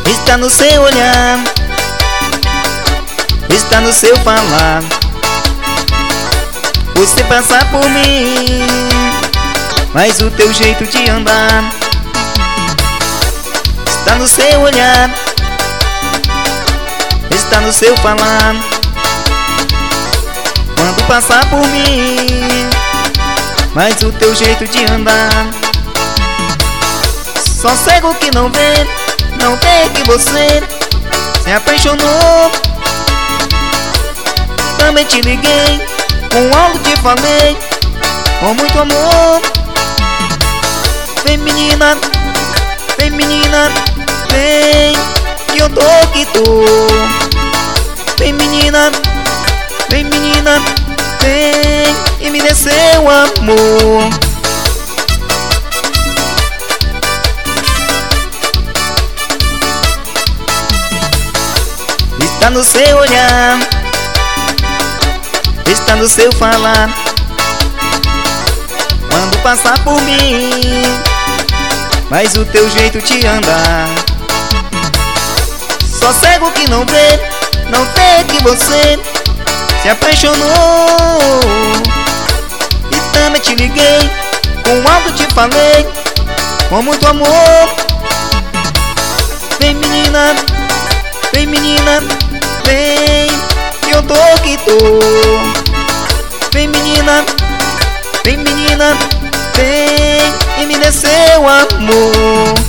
Está no seu olhar, está no seu falar. Você passa por mim, mas o teu jeito de andar está no seu olhar, está no seu falar. Quando passar por mim, mas o teu jeito de andar. Só cego que não vê que você se apaixonou. Também te liguei, com algo te falei, com muito amor. Vem menina, vem menina, vem, que eu tô que tô. Vem menina, vem menina, vem e me dê seu amor. Está no seu olhar, está no seu falar. Quando passar por mim, mas o teu jeito de andar. Só cego que não vê que você se apaixonou. E também te liguei, com algo te falei, com muito amor. Vem menina, vem menina, vem, que eu tô que tô. Vem menina, vem menina, vem e me dê seu amor.